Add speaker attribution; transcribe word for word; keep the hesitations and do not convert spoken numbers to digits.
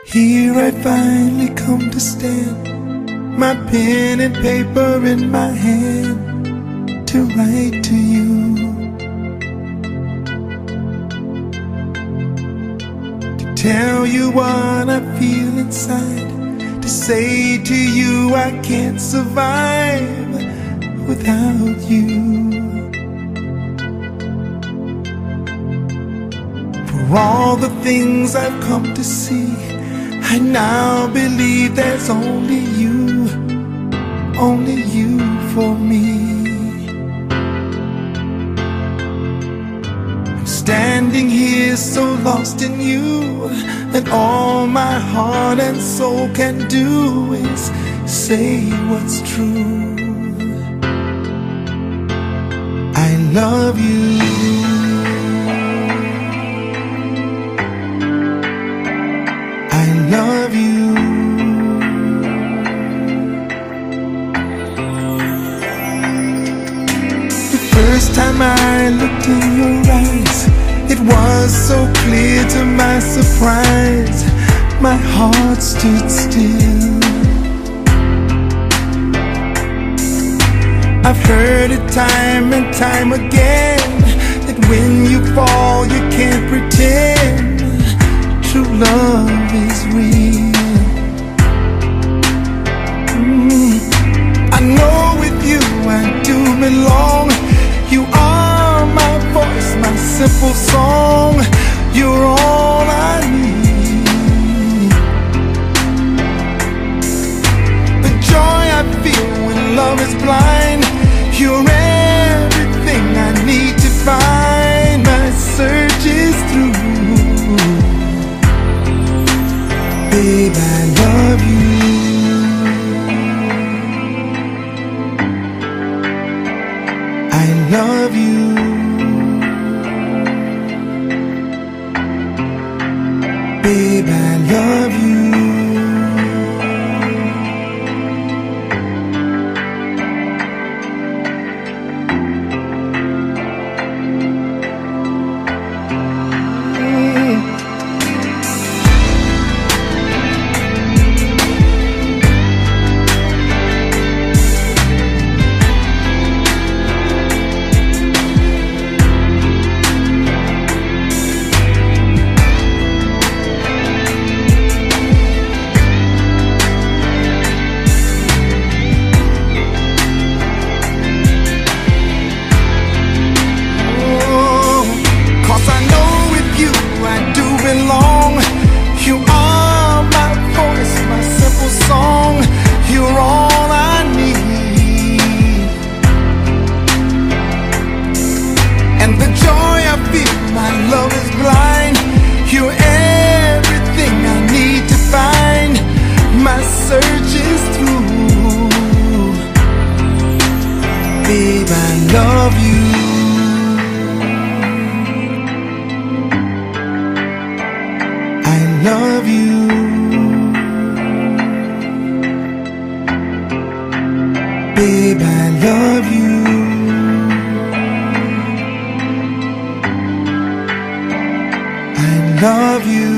Speaker 1: Here I finally come to stand, my pen and paper in my hand, to write to you, to tell you what I feel inside, to say to you I can't survive without you. For all the things I've come to see, I now believe there's only you, only you for me. I'm standing here so lost in you that all my heart and soul can do is say what's true. I love you. I love you. The first time I looked in your eyes, it was so clear to my surprise, my heart stood still. I've heard it time and time again, that when you fall you can't pretend. True love is real. mm. I know with you I do belong. You are my voice, my simple song. You're all I need. The joy I feel when love is blind, you're everything I need to find. My search is through. Babe, I love you. I love you. Babe, I love you. Babe, I love you. I love you. Babe, I love you. I love you.